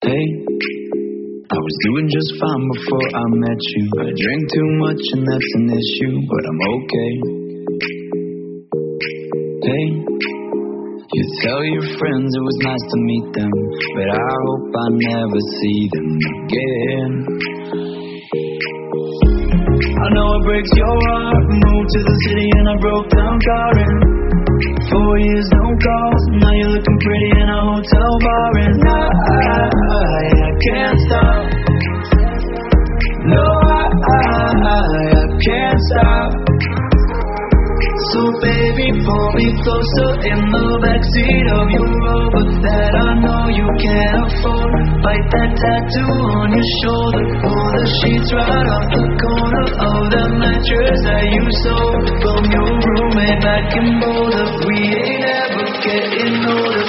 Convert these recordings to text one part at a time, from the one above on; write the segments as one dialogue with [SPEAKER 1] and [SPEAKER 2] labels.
[SPEAKER 1] Hey, I was doing just fine before I met you. I drank too much and that's an issue, but I'm okay. Hey, you tell your friends it was nice to meet them, but I hope I never see them again. I know it breaks your heart. Moved to the city and I broke down crying. 4 years, no calls. Now you're looking pretty in a hotel bar, and I can't stop. No, I can't stop. So baby, pull me closer in the backseat of your Rover that I know you can't afford. Bite that tattoo on your shoulder. Pull the sheets right off the corner of the mattress that you sold from your roommate back in Boulder. We ain't ever getting older.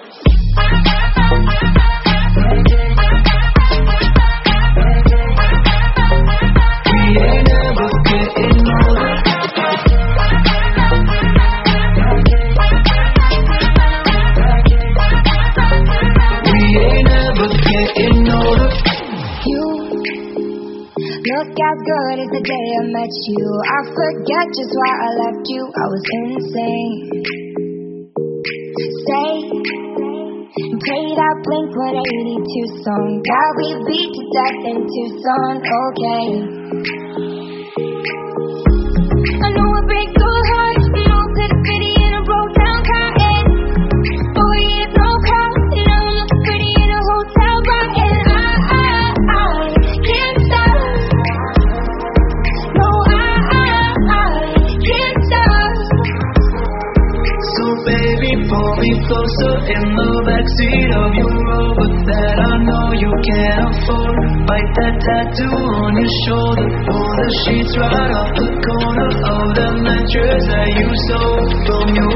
[SPEAKER 1] We ain't ever getting older.
[SPEAKER 2] Look as good as the day I met you. I forget just why I left you. I was insane. Stay and play that Blink-182 song that we beat to death in Tucson. Okay. I know it breaks your heart. Moved to the city and I broke down crying. 4 years, no call. Now I'm looking pretty in a hotel bar, and I can't stop. No, I can't stop.
[SPEAKER 1] So baby, pull me closer in the backseat of your Rover that I know you can't afford. Bite that tattoo on your shoulder. Pull the sheets right off the corner of the mattress that you sold from your